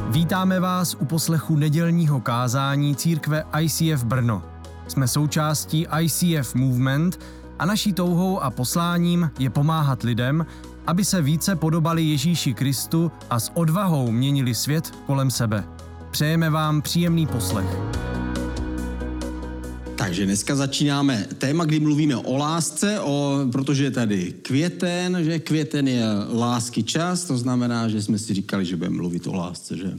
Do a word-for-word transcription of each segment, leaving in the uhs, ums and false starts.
Vítáme vás u poslechu nedělního kázání církve I C F Brno. Jsme součástí I C F Movement a naší touhou a posláním je pomáhat lidem, aby se více podobali Ježíši Kristu a s odvahou měnili svět kolem sebe. Přejeme vám příjemný poslech. Takže dneska začínáme téma, kdy mluvíme o lásce, o, protože je tady květen, že květen je lásky čas, to znamená, že jsme si říkali, že budeme mluvit o lásce, že?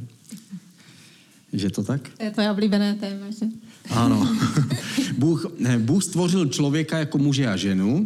Že to tak? To je tvoje oblíbené téma, že? Ano. Bůh, Bůh stvořil člověka jako muže a ženu,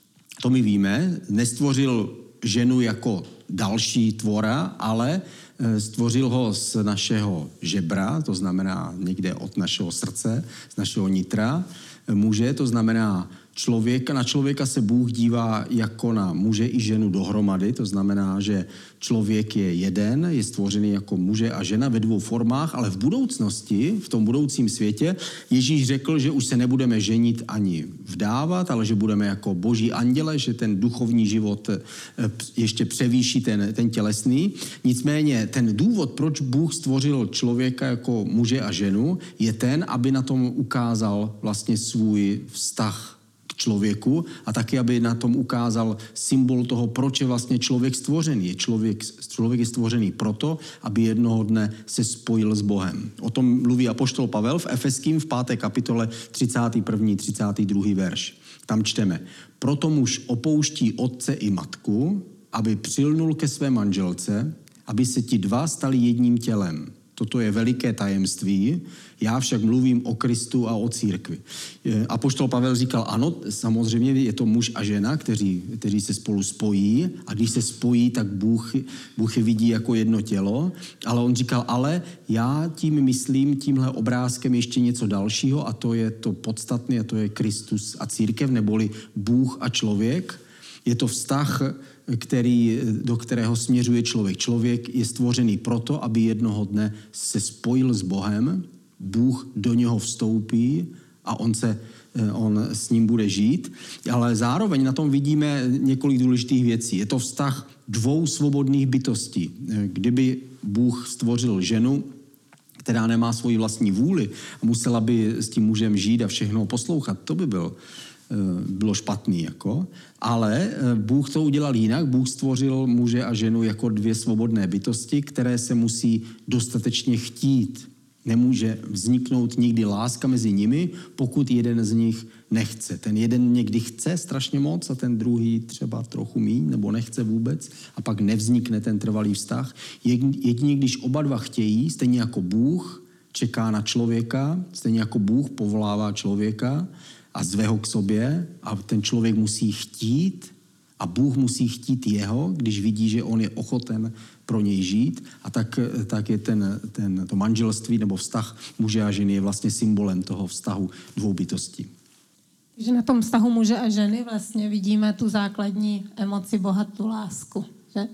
to my víme, nestvořil ženu jako další tvora, ale stvořil ho z našeho žebra, to znamená někde od našeho srdce, z našeho nitra. Muže, to znamená člověka. Na člověka se Bůh dívá jako na muže i ženu dohromady, to znamená, že člověk je jeden, je stvořený jako muže a žena ve dvou formách, ale v budoucnosti, v tom budoucím světě, Ježíš řekl, že už se nebudeme ženit ani vdávat, ale že budeme jako boží anděle, že ten duchovní život ještě převýší ten, ten tělesný. Nicméně ten důvod, proč Bůh stvořil člověka jako muže a ženu, je ten, aby na tom ukázal vlastně svůj vztah člověku a taky, aby na tom ukázal symbol toho, proč je vlastně člověk stvořený. Člověk, člověk je stvořený proto, aby jednoho dne se spojil s Bohem. O tom mluví apoštol Pavel v Efeským v páté kapitole třicátý první třicátý druhý verš. Tam čteme: proto muž opouští otce i matku, aby přilnul ke své manželce, aby se ti dva stali jedním tělem. Toto je veliké tajemství, já však mluvím o Kristu a o církvi. Apoštol Pavel říkal, ano, samozřejmě je to muž a žena, kteří, kteří se spolu spojí a když se spojí, tak Bůh, Bůh je vidí jako jedno tělo, ale on říkal, ale já tím myslím, tímhle obrázkem ještě něco dalšího a to je to podstatné a to je Kristus a církev, neboli Bůh a člověk. Je to vztah, který, do kterého směřuje člověk. Člověk je stvořený proto, aby jednoho dne se spojil s Bohem, Bůh do něho vstoupí a on, se, on s ním bude žít. Ale zároveň na tom vidíme několik důležitých věcí. Je to vztah dvou svobodných bytostí. Kdyby Bůh stvořil ženu, která nemá svoji vlastní vůli a musela by s tím mužem žít a všechno poslouchat, to by byl bylo špatný, jako. Ale Bůh to udělal jinak. Bůh stvořil muže a ženu jako dvě svobodné bytosti, které se musí dostatečně chtít. Nemůže vzniknout nikdy láska mezi nimi, pokud jeden z nich nechce. Ten jeden někdy chce strašně moc a ten druhý třeba trochu míň, nebo nechce vůbec a pak nevznikne ten trvalý vztah. Jedině, když oba dva chtějí, stejně jako Bůh čeká na člověka, stejně jako Bůh povolává člověka, a zve ho k sobě a ten člověk musí chtít a Bůh musí chtít jeho, když vidí, že on je ochoten pro něj žít a tak, tak je ten, ten, to manželství nebo vztah muže a ženy je vlastně symbolem toho vztahu dvou bytostí. Takže na tom vztahu muže a ženy vlastně vidíme tu základní emoci Boha, tu lásku. Že?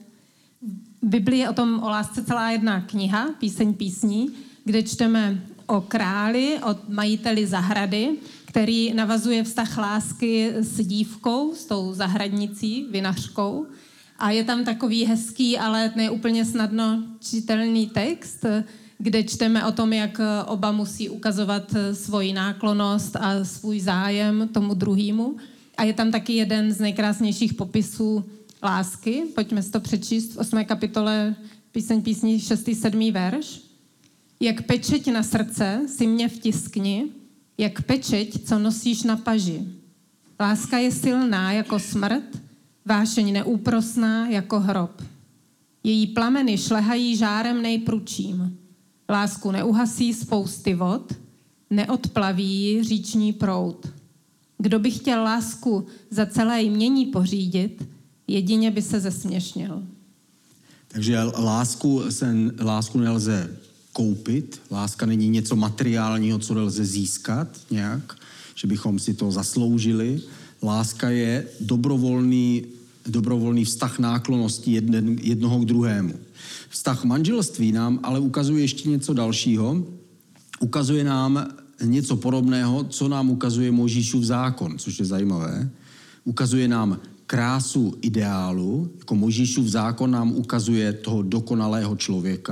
V Biblii je o tom o lásce celá jedna kniha, Píseň písní, kde čteme o králi, o majiteli zahrady, který navazuje vztah lásky s dívkou, s tou zahradnicí, vinařkou. A je tam takový hezký, ale ne úplně snadno čitelný text, kde čteme o tom, jak oba musí ukazovat svoji náklonnost a svůj zájem tomu druhému. A je tam taky jeden z nejkrásnějších popisů lásky. Pojďme si to přečíst v osmé kapitole Píseň písní šestý sedmý verš. Jak pečeť na srdce si mě vtiskni, jak pečeť, co nosíš na paži. Láska je silná jako smrt, vášeň neúprosná jako hrob. Její plameny šlehají žárem nejpručím. Lásku neuhasí spousty vod, neodplaví ji říční proud. Kdo by chtěl lásku za celé jmění pořídit, jedině by se zesměšnil. Takže lásku, se, lásku nelze koupit. Láska není něco materiálního, co lze získat nějak, že bychom si to zasloužili. Láska je dobrovolný, dobrovolný vztah náklonnosti jeden, jednoho k druhému. Vztah manželství nám ale ukazuje ještě něco dalšího. Ukazuje nám něco podobného, co nám ukazuje Mojžíšův zákon, což je zajímavé. Ukazuje nám krásu ideálu, jako Mojžíšův zákon nám ukazuje toho dokonalého člověka,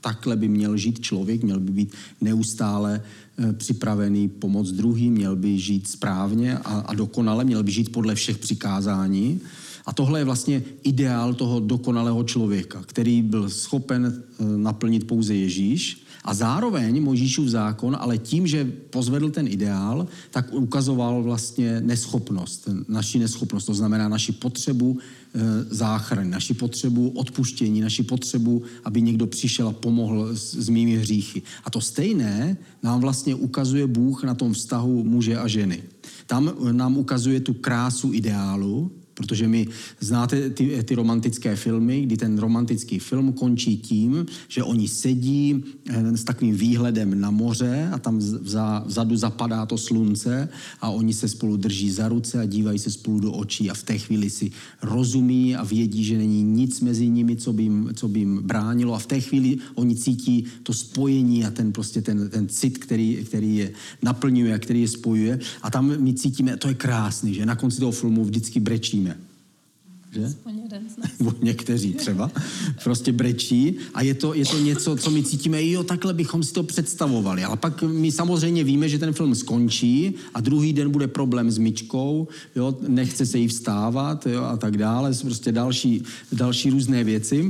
takhle by měl žít člověk, měl by být neustále připravený pomoct druhým, měl by žít správně a, a dokonale, měl by žít podle všech přikázání. A tohle je vlastně ideál toho dokonalého člověka, který byl schopen naplnit pouze Ježíš a zároveň Mojžíšův zákon, ale tím, že pozvedl ten ideál, tak ukazoval vlastně neschopnost, naši neschopnost, to znamená naši potřebu záchrany, naši potřebu odpuštění, naši potřebu, aby někdo přišel a pomohl s, s mými hříchy. A to stejné nám vlastně ukazuje Bůh na tom vztahu muže a ženy. Tam nám ukazuje tu krásu ideálu, protože my znáte ty, ty romantické filmy, kdy ten romantický film končí tím, že oni sedí s takovým výhledem na moře a tam vza, vzadu zapadá to slunce a oni se spolu drží za ruce a dívají se spolu do očí a v té chvíli si rozumí a vědí, že není nic mezi nimi, co by jim, co by jim bránilo a v té chvíli oni cítí to spojení a ten, prostě ten, ten cit, který, který je naplňuje a který je spojuje a tam my cítíme, to je krásný, že na konci toho filmu vždycky brečíme. Že? Nebo někteří třeba, prostě brečí a je to, je to něco, co my cítíme, jo, takhle bychom si to představovali, ale pak my samozřejmě víme, že ten film skončí a druhý den bude problém s myčkou, jo, nechce se jí vstávat, jo, a tak dále, prostě další, další různé věci.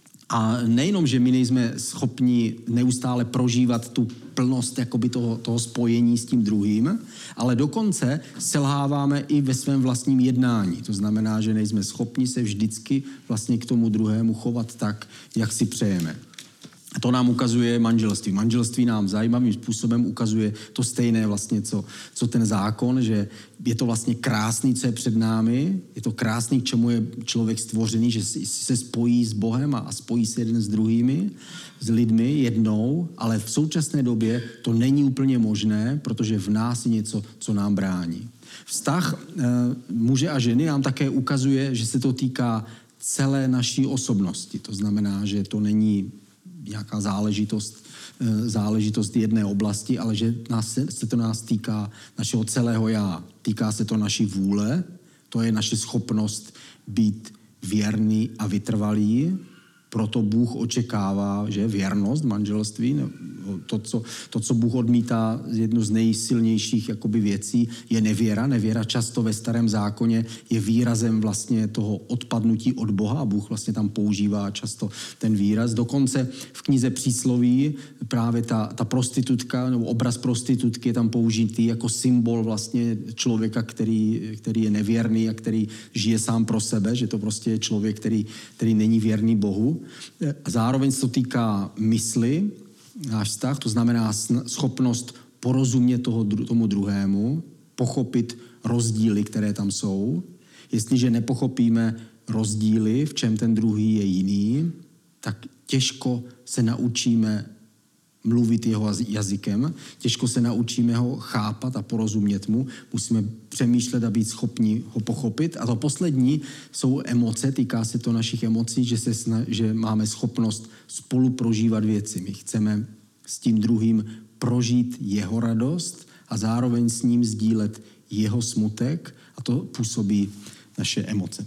A nejenom, že my nejsme schopni neustále prožívat tu plnost jakoby toho, toho spojení s tím druhým, ale dokonce selháváme i ve svém vlastním jednání. To znamená, že nejsme schopni se vždycky vlastně k tomu druhému chovat tak, jak si přejeme. A to nám ukazuje manželství. Manželství nám zajímavým způsobem ukazuje to stejné vlastně, co, co ten zákon, že je to vlastně krásný, co je před námi, je to krásný, k čemu je člověk stvořený, že se spojí s Bohem a spojí se jeden s druhými, s lidmi jednou, ale v současné době to není úplně možné, protože v nás je něco, co nám brání. Vztah e, muže a ženy nám také ukazuje, že se to týká celé naší osobnosti. To znamená, že to není nějaká záležitost, záležitost jedné oblasti, ale že nás, se to nás týká našeho celého já. Týká se to naší vůle, to je naše schopnost být věrný a vytrvalý. Proto Bůh očekává, že věrnost manželství, to co, to, co Bůh odmítá, jednu z nejsilnějších jakoby věcí, je nevěra. Nevěra často ve Starém zákoně je výrazem vlastně toho odpadnutí od Boha a Bůh vlastně tam používá často ten výraz. Dokonce v knize Přísloví právě ta, ta prostitutka, nebo obraz prostitutky je tam použitý jako symbol vlastně člověka, který, který je nevěrný a který žije sám pro sebe, že to prostě je člověk, který, který není věrný Bohu. A zároveň se to týká mysli, náš vztah, to znamená schopnost porozumět toho, tomu druhému, pochopit rozdíly, které tam jsou. Jestliže nepochopíme rozdíly, v čem ten druhý je jiný, tak těžko se naučíme mluvit jeho jazykem, těžko se naučíme ho chápat a porozumět mu, musíme přemýšlet a být schopni ho pochopit. A to poslední jsou emoce, týká se to našich emocí, že, se sna- že máme schopnost spolu prožívat věci. My chceme s tím druhým prožít jeho radost a zároveň s ním sdílet jeho smutek a to působí naše emoce.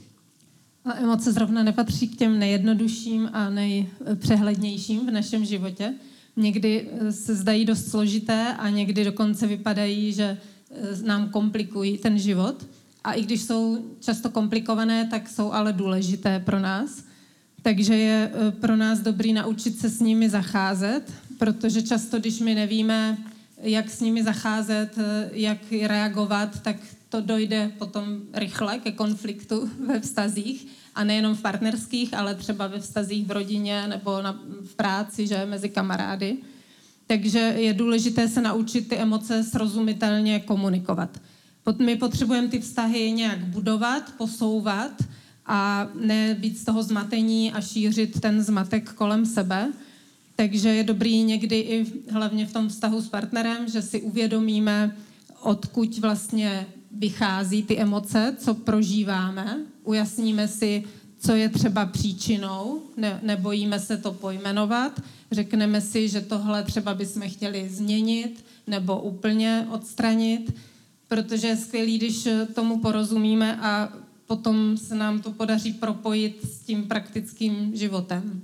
A emoce zrovna nepatří k těm nejjednodušším a nejpřehlednějším v našem životě. Někdy se zdají dost složité a někdy dokonce vypadají, že nám komplikují ten život. A i když jsou často komplikované, tak jsou ale důležité pro nás. Takže je pro nás dobrý naučit se s nimi zacházet, protože často, když my nevíme, jak s nimi zacházet, jak reagovat, tak to dojde potom rychle ke konfliktu ve vztazích. A nejenom v partnerských, ale třeba ve vztazích v rodině nebo na, v práci, že mezi kamarády. Takže je důležité se naučit ty emoce srozumitelně komunikovat. My potřebujeme ty vztahy nějak budovat, posouvat a ne být z toho zmatení a šířit ten zmatek kolem sebe. Takže je dobrý někdy i hlavně v tom vztahu s partnerem, že si uvědomíme, odkud vlastně vychází ty emoce, co prožíváme, ujasníme si, co je třeba příčinou, ne, nebojíme se to pojmenovat, řekneme si, že tohle třeba bychom chtěli změnit nebo úplně odstranit, protože je skvělý, když tomu porozumíme a potom se nám to podaří propojit s tím praktickým životem.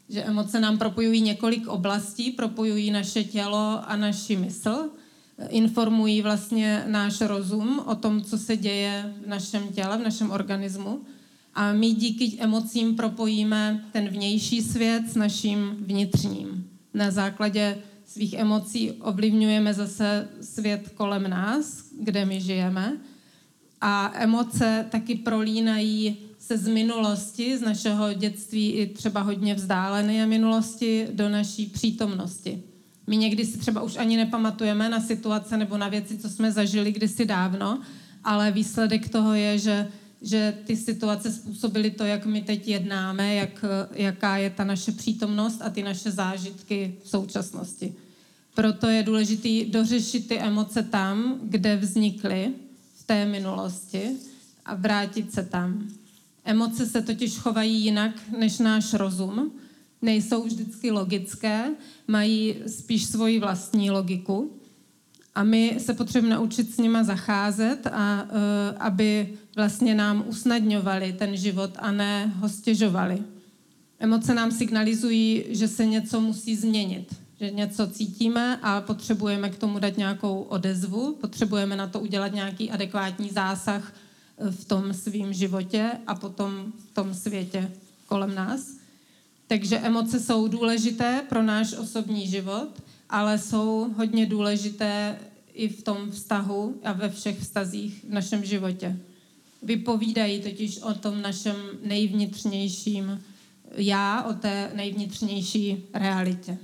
že emoce nám propojují několik oblastí, propojují naše tělo a naši mysl, informují vlastně náš rozum o tom, co se děje v našem těle, v našem organismu. A my díky emocím propojíme ten vnější svět s naším vnitřním. Na základě svých emocí ovlivňujeme zase svět kolem nás, kde my žijeme. A emoce taky prolínají se z minulosti, z našeho dětství i třeba hodně vzdálené minulosti do naší přítomnosti. My někdy si třeba už ani nepamatujeme na situace nebo na věci, co jsme zažili kdysi dávno, ale výsledek toho je, že, že ty situace způsobily to, jak my teď jednáme, jak, jaká je ta naše přítomnost a ty naše zážitky v současnosti. Proto je důležité dořešit ty emoce tam, kde vznikly v té minulosti a vrátit se tam. Emoce se totiž chovají jinak než náš rozum, nejsou vždycky logické, mají spíš svoji vlastní logiku a my se potřebujeme naučit s nima zacházet, a, uh, aby vlastně nám usnadňovali ten život a ne ho stěžovali. Emoce nám signalizují, že se něco musí změnit, že něco cítíme a potřebujeme k tomu dát nějakou odezvu, potřebujeme na to udělat nějaký adekvátní zásah v tom svém životě a potom v tom světě kolem nás. Takže emoce jsou důležité pro náš osobní život, ale jsou hodně důležité i v tom vztahu a ve všech vztazích v našem životě. Vypovídají totiž o tom našem nejvnitřnějším já, o té nejvnitřnější realitě.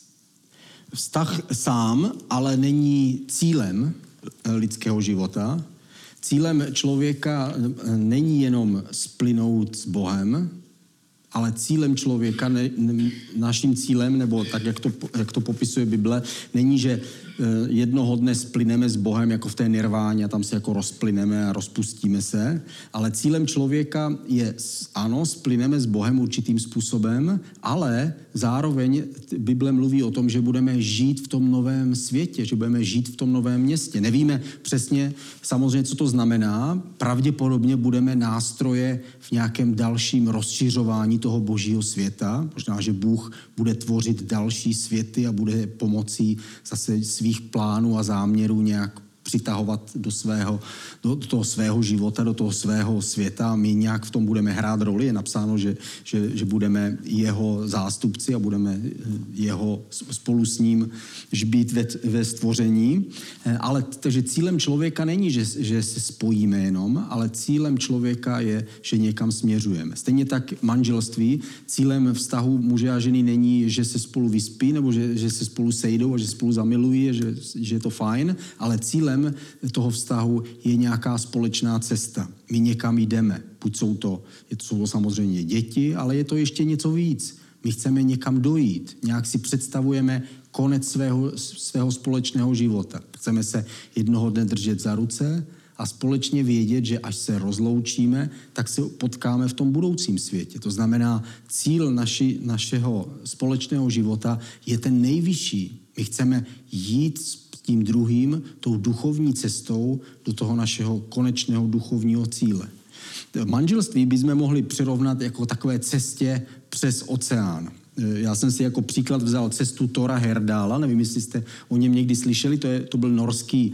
Vztah sám ale není cílem lidského života. Cílem člověka není jenom splynout s Bohem, ale cílem člověka, ne, ne, naším cílem, nebo tak, jak to, jak to popisuje Bible, není, že jednoho dne splyneme s Bohem, jako v té nirváně, a tam se jako rozplyneme a rozpustíme se, ale cílem člověka je, ano, splyneme s Bohem určitým způsobem, ale zároveň Bible mluví o tom, že budeme žít v tom novém světě, že budeme žít v tom novém městě. Nevíme přesně samozřejmě, co to znamená. Pravděpodobně budeme nástroje v nějakém dalším rozšiřování toho božího světa. Možná, že Bůh bude tvořit další světy a bude pomocí zase svých plánů a záměrů nějak přitahovat do svého, do toho svého života, do toho svého světa. A my nějak v tom budeme hrát roli. Je napsáno, že, že, že budeme jeho zástupci a budeme jeho spolu s ním být ve, ve stvoření. Ale takže cílem člověka není, že, že se spojíme jenom, ale cílem člověka je, že někam směřujeme. Stejně tak manželství. Cílem vztahu muže a ženy není, že se spolu vyspí, nebo že, že se spolu sejdou a že spolu zamilují, že, že je to fajn, ale cílem toho vztahu je nějaká společná cesta. My někam jdeme. Buď jsou to, jsou to samozřejmě děti, ale je to ještě něco víc. My chceme někam dojít. Nějak si představujeme konec svého, svého společného života. Chceme se jednoho dne držet za ruce a společně vědět, že až se rozloučíme, tak se potkáme v tom budoucím světě. To znamená, cíl naši, našeho společného života je ten nejvyšší. My chceme jít s tím druhým, tou duchovní cestou do toho našeho konečného duchovního cíle. Manželství bychom mohli přirovnat jako takové cestě přes oceán. Já jsem si jako příklad vzal cestu Tora Heyerdahl, nevím, jestli jste o něm někdy slyšeli, to, je, to byl norský,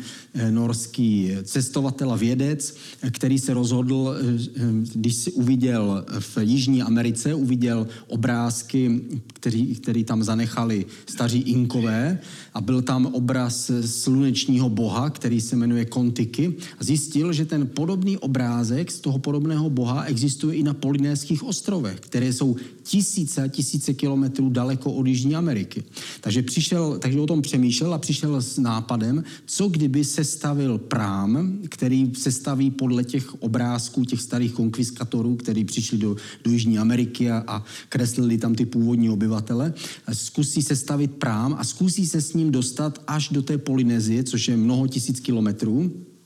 norský cestovatel a vědec, který se rozhodl, když si uviděl v Jižní Americe, uviděl obrázky, který, který tam zanechali staří Inkové, a byl tam obraz slunečního boha, který se jmenuje Kon-Tiki, a zjistil, že ten podobný obrázek z toho podobného boha existuje i na Polynéských ostrovech, které jsou tisíce a tisíce kilometrů daleko od Jižní Ameriky. Takže, přišel, takže o tom přemýšlel a přišel s nápadem, co kdyby sestavil prám, který se staví podle těch obrázků těch starých konkviskatorů, kteří přišli do, do Jižní Ameriky a, a kreslili tam ty původní obyvatele. Zkusí sestavit prám a zkusí se s ním dostat až do té Polynézie, což je mnoho tisíc kilometrů.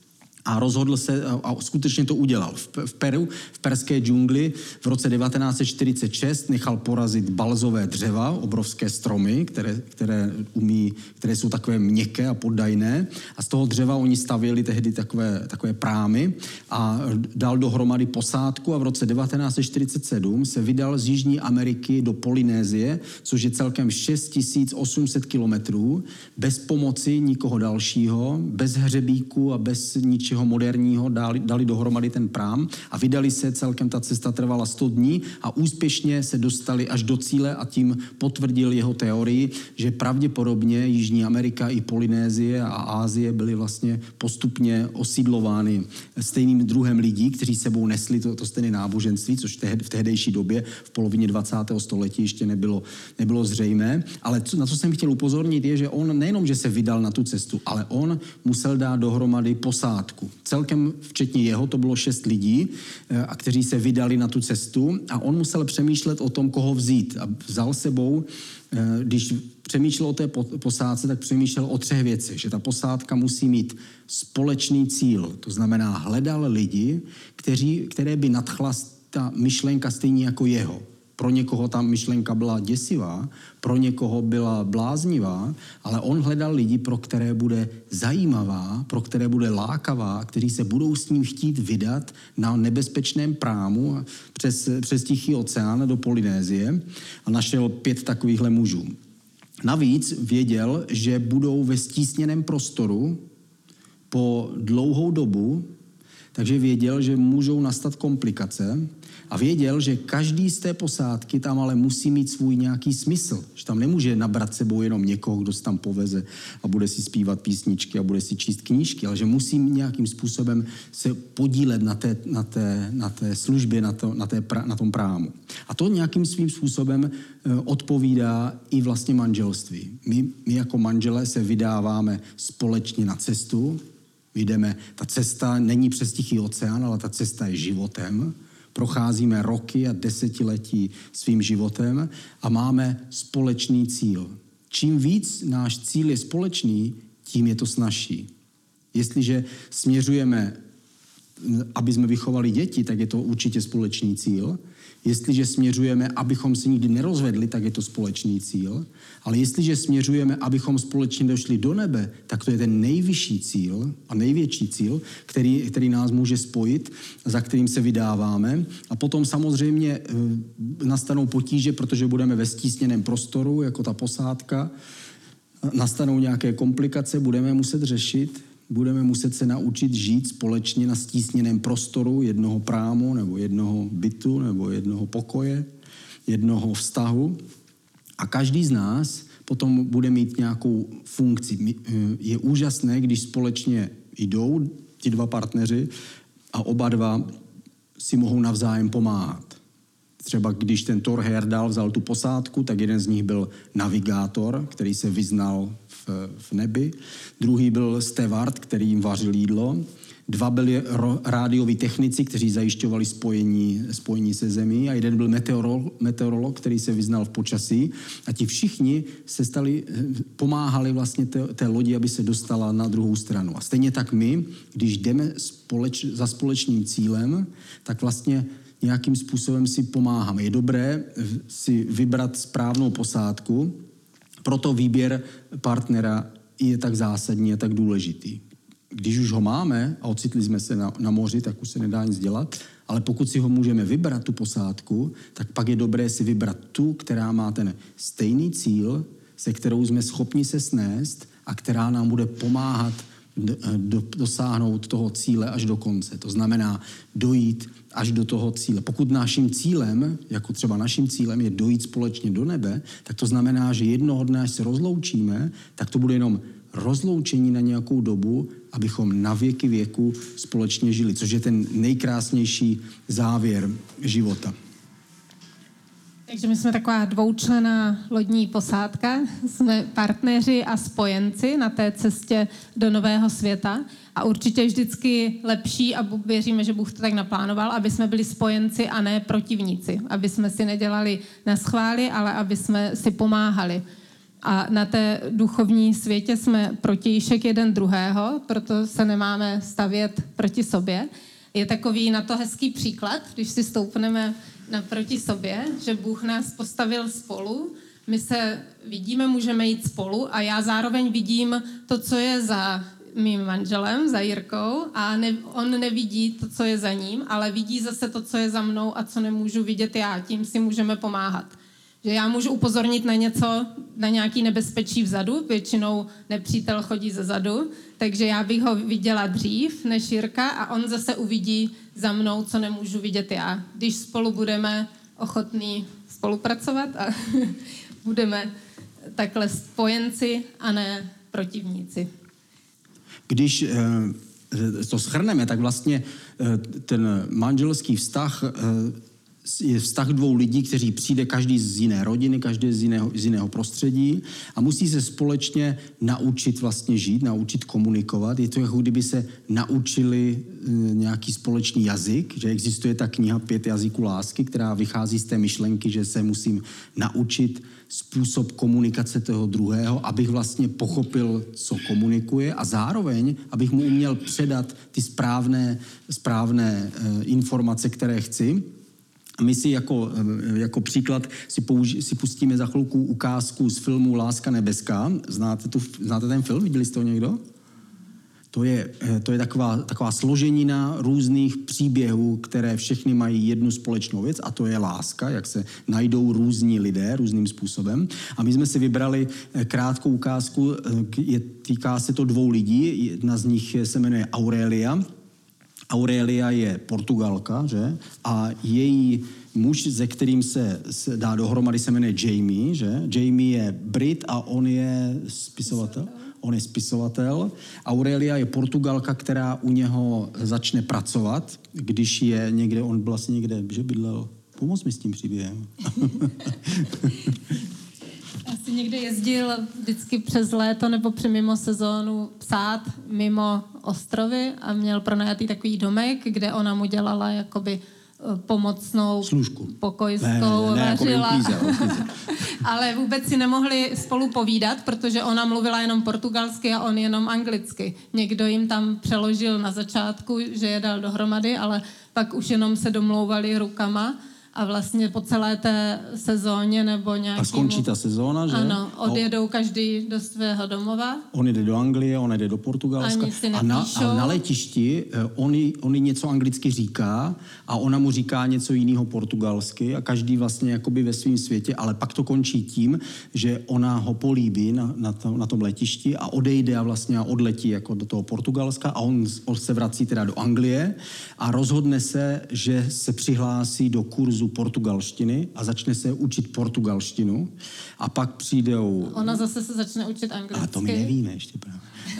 A rozhodl se, a skutečně to udělal. V Peru, v perské džungli v roce devatenáct set čtyřicet šest nechal porazit balzové dřeva, obrovské stromy, které, které, umí, které jsou takové měkké a poddajné. A z toho dřeva oni stavěli tehdy takové, takové prámy a dal dohromady posádku a v roce devatenáct set čtyřicet sedm se vydal z Jižní Ameriky do Polynésie, což je celkem šest tisíc osm set kilometrů, bez pomoci nikoho dalšího, bez hřebíku a bez ničeho moderního, dali, dali dohromady ten prám a vydali se, celkem ta cesta trvala sto dní a úspěšně se dostali až do cíle a tím potvrdil jeho teorii, že pravděpodobně Jižní Amerika i Polynésie a Asie byly vlastně postupně osídlovány stejným druhem lidí, kteří sebou nesli to, to stejné náboženství, což v tehdejší době v polovině dvacátého století ještě nebylo, nebylo zřejmé. Ale co, na co jsem chtěl upozornit je, že on nejenom, že se vydal na tu cestu, ale on musel dát dohromady posádku. Celkem včetně jeho to bylo šest lidí, a kteří se vydali na tu cestu a on musel přemýšlet o tom, koho vzít. A vzal sebou, když přemýšlel o té posádce, tak přemýšlel o třech věcech, že ta posádka musí mít společný cíl. To znamená, hledal lidi, kteří, které by nadchla ta myšlenka stejně jako jeho. Pro někoho ta myšlenka byla děsivá, pro někoho byla bláznivá, ale on hledal lidi, pro které bude zajímavá, pro které bude lákavá, kteří se budou s ním chtít vydat na nebezpečném prámu přes, přes Tichý oceán do Polynésie a našel pět takovýchhle mužů. Navíc věděl, že budou ve stísněném prostoru po dlouhou dobu, takže věděl, že můžou nastat komplikace a věděl, že každý z té posádky tam ale musí mít svůj nějaký smysl. Že tam nemůže nabrat sebou jenom někoho, kdo se tam poveze a bude si zpívat písničky a bude si číst knížky, ale že musí nějakým způsobem se podílet na té, na té, na té službě, na, to, na, té, na tom prámu. A to nějakým svým způsobem odpovídá i vlastně manželství. My, my jako manželé se vydáváme společně na cestu, jdeme, ta cesta není přes Tichý oceán, ale ta cesta je životem. Procházíme roky a desetiletí svým životem a máme společný cíl. Čím víc náš cíl je společný, tím je to snazší. Jestliže směřujeme, aby jsme vychovali děti, tak je to určitě společný cíl. Jestliže směřujeme, abychom se nikdy nerozvedli, tak je to společný cíl. Ale jestliže směřujeme, abychom společně došli do nebe, tak to je ten nejvyšší cíl a největší cíl, který, který nás může spojit, za kterým se vydáváme. A potom samozřejmě nastanou potíže, protože budeme ve stísněném prostoru, jako ta posádka. Nastanou nějaké komplikace, budeme muset řešit. Budeme muset se naučit žít společně na stísněném prostoru jednoho prámu nebo jednoho bytu nebo jednoho pokoje, jednoho vztahu. A každý z nás potom bude mít nějakou funkci. Je úžasné, když společně jdou ti dva partneři a oba dva si mohou navzájem pomáhat. Třeba když ten Thor Heyerdahl vzal tu posádku, tak jeden z nich byl navigátor, který se vyznal v, v nebi. Druhý byl steward, který jim vařil jídlo. Dva byli ro, rádioví technici, kteří zajišťovali spojení, spojení se zemí. A jeden byl meteorolog, meteorolog, který se vyznal v počasí. A ti všichni se stali, pomáhali vlastně té, té lodi, aby se dostala na druhou stranu. A stejně tak my, když jdeme společ, za společným cílem, tak vlastně nějakým způsobem si pomáháme. Je dobré si vybrat správnou posádku, proto výběr partnera je tak zásadní a tak důležitý. Když už ho máme a ocitli jsme se na, na moři, tak už se nedá nic dělat, ale pokud si ho můžeme vybrat, tu posádku, tak pak je dobré si vybrat tu, která má ten stejný cíl, se kterou jsme schopni se snést a která nám bude pomáhat do, do, dosáhnout toho cíle až do konce. To znamená dojít až do toho cíle. Pokud naším cílem, jako třeba naším cílem je dojít společně do nebe, tak to znamená, že jednoho dne, až se rozloučíme, tak to bude jenom rozloučení na nějakou dobu, abychom na věky věku společně žili, což je ten nejkrásnější závěr života. Takže my jsme taková dvoučlenná lodní posádka, jsme partneři a spojenci na té cestě do nového světa a určitě vždycky lepší, a věříme, že Bůh to tak naplánoval, aby jsme byli spojenci a ne protivníci, aby jsme si nedělali naschvály, ale aby jsme si pomáhali. A na té duchovní světě jsme protějšek jeden druhého, proto se nemáme stavět proti sobě. Je takový na to hezký příklad, když si stoupneme naproti sobě, že Bůh nás postavil spolu, my se vidíme, můžeme jít spolu a já zároveň vidím to, co je za mým manželem, za Jirkou a ne, on nevidí to, co je za ním, ale vidí zase to, co je za mnou a co nemůžu vidět já. Tím si můžeme pomáhat. Že já můžu upozornit na něco, na nějaký nebezpečí vzadu, většinou nepřítel chodí ze zadu, takže já bych ho viděla dřív než Jirka a on zase uvidí za mnou, co nemůžu vidět já. Když spolu budeme ochotní spolupracovat a budeme takhle spojenci a ne protivníci. Když to shrneme, tak vlastně ten manželský vztah je vztah dvou lidí, kteří přijde každý z jiné rodiny, každý z jiného, z jiného prostředí a musí se společně naučit vlastně žít, naučit komunikovat. Je to jako kdyby se naučili nějaký společný jazyk, že existuje ta kniha Pět jazyků lásky, která vychází z té myšlenky, že se musím naučit způsob komunikace toho druhého, abych vlastně pochopil, co komunikuje a zároveň, abych mu uměl předat ty správné, správné uh, informace, které chci. A my si jako, jako příklad si, použi- si pustíme za chvilku ukázku z filmu Láska nebeská. Znáte, tu, znáte ten film? Viděli jste ho někdo? To je, to je taková, taková složenina různých příběhů, které všechny mají jednu společnou věc a to je láska, jak se najdou různí lidé různým způsobem. A my jsme si vybrali krátkou ukázku, je, týká se to dvou lidí, jedna z nich se jmenuje Aurelia. Aurelia je Portugalka, že? A její muž, se kterým se, se dá dohromady, se jmenuje Jamie, že? Jamie je Brit a on je spisovatel. On je spisovatel. Aurelia je Portugalka, která u něho začne pracovat, když je někde, on vlastně někde, že bydlel. Pomoz mi s tím příběhem. Asi někde jezdil vždycky přes léto nebo při mimo sezónu psát mimo ostrovy a měl pronajatý takový domek, kde ona mu dělala jakoby pomocnou služku. Pokojskou, ne, ne, ne, vařila. Jako uklízel, uklízel. Ale vůbec si nemohli spolu povídat, protože ona mluvila jenom portugalsky a on jenom anglicky. Někdo jim tam přeložil na začátku, že je dal dohromady, ale pak už jenom se domlouvali rukama. A vlastně po celé té sezóně nebo nějakému... A skončí ta sezóna, že? Ano, odjedou každý do svého domova. On jde do Anglie, on jde do Portugalska. A, a, na, a na letišti on, on něco anglicky říká a ona mu říká něco jiného portugalsky a každý vlastně jakoby ve svém světě, ale pak to končí tím, že ona ho políbí na, na, to, na tom letišti a odejde a vlastně odletí jako do toho Portugalska a on, on se vrací teda do Anglie a rozhodne se, že se přihlásí do kurzu portugalštiny a začne se učit portugalštinu a pak přijdou... Ona zase se začne učit anglicky. A to my nevíme ještě právě.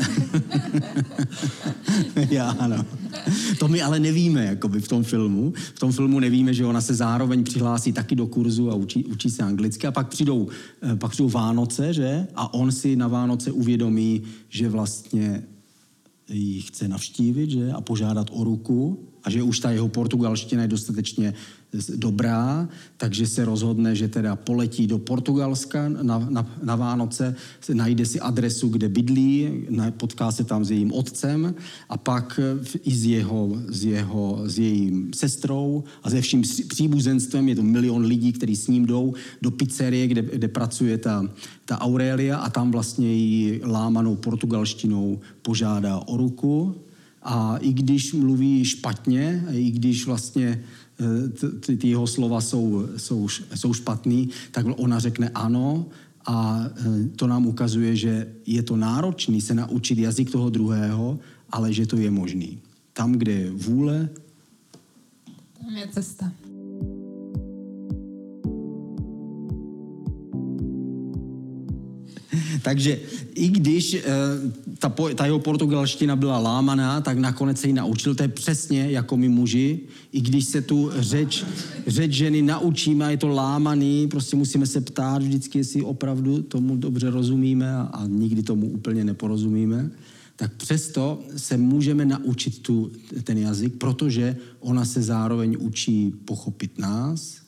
Já, ano. To my ale nevíme, jakoby v tom filmu. V tom filmu nevíme, že ona se zároveň přihlásí taky do kurzu a učí, učí se anglicky a pak přijdou, pak přijdou Vánoce, že? A on si na Vánoce uvědomí, že vlastně ji chce navštívit, že? A požádat o ruku a že už ta jeho portugalština je dostatečně dobrá, takže se rozhodne, že teda poletí do Portugalska na, na, na Vánoce, najde si adresu, kde bydlí, potká se tam s jejím otcem a pak i s, jeho, s, jeho, s jejím sestrou a se vším příbuzenstvem, je to milion lidí, kteří s ním jdou do pizzerie, kde, kde pracuje ta, ta Aurelia a tam vlastně ji lámanou portugalštinou požádá o ruku a i když mluví špatně, i když vlastně ty, ty jeho slova jsou, jsou, jsou špatný, tak ona řekne ano a to nám ukazuje, že je to náročný se naučit jazyk toho druhého, ale že to je možný. Tam, kde je vůle, tam je cesta. Takže i když ta, ta jeho portugalština byla lámaná, tak nakonec se ji naučil. To je přesně jako my muži. I když se tu řeč, řeč ženy naučíme a je to lámaný, prostě musíme se ptát vždycky, jestli opravdu tomu dobře rozumíme a, a nikdy tomu úplně neporozumíme. Tak přesto se můžeme naučit tu, ten jazyk, protože ona se zároveň učí pochopit nás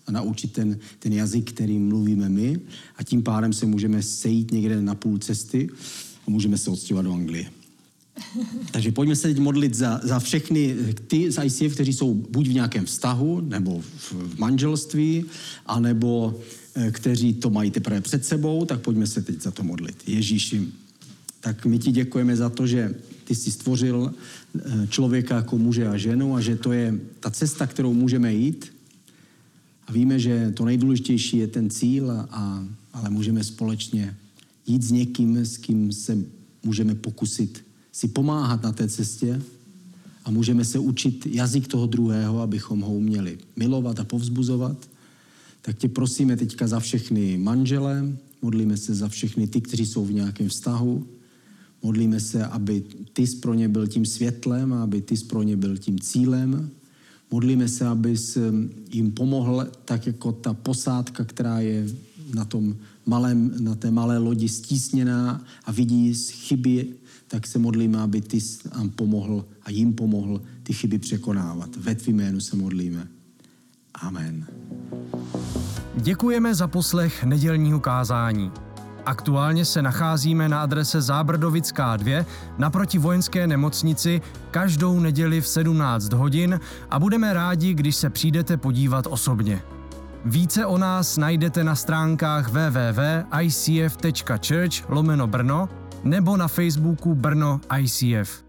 a naučit ten, ten jazyk, kterým mluvíme my a tím pádem se můžeme sejít někde na půl cesty a můžeme se odstěhovat do Anglie. Takže pojďme se teď modlit za, za všechny ty z I C F, kteří jsou buď v nějakém vztahu, nebo v, v manželství, anebo kteří to mají teprve před sebou, tak pojďme se teď za to modlit. Ježíši, tak my ti děkujeme za to, že ty jsi stvořil člověka jako muže a ženu a že to je ta cesta, kterou můžeme jít. A víme, že to nejdůležitější je ten cíl, a, ale můžeme společně jít s někým, s kým se můžeme pokusit si pomáhat na té cestě a můžeme se učit jazyk toho druhého, abychom ho uměli milovat a povzbuzovat. Tak tě prosíme teďka za všechny manžele, modlíme se za všechny ty, kteří jsou v nějakém vztahu, modlíme se, aby ty jsi pro ně byl tím světlem a aby ty jsi pro ně byl tím cílem. Modlíme se, abys jim pomohl tak jako ta posádka, která je na, tom malém, na té malé lodi stísněná a vidí chyby, tak se modlíme, aby ty nám pomohl a jim pomohl ty chyby překonávat. Ve tvým jménu se modlíme. Amen. Děkujeme za poslech nedělního kázání. Aktuálně se nacházíme na adrese Zábrdovická dva naproti vojenské nemocnici každou neděli v sedmnáct hodin a budeme rádi, když se přijdete podívat osobně. Více o nás najdete na stránkách w w w tečka i c f tečka church lomeno Brno nebo na Facebooku Brno I C F.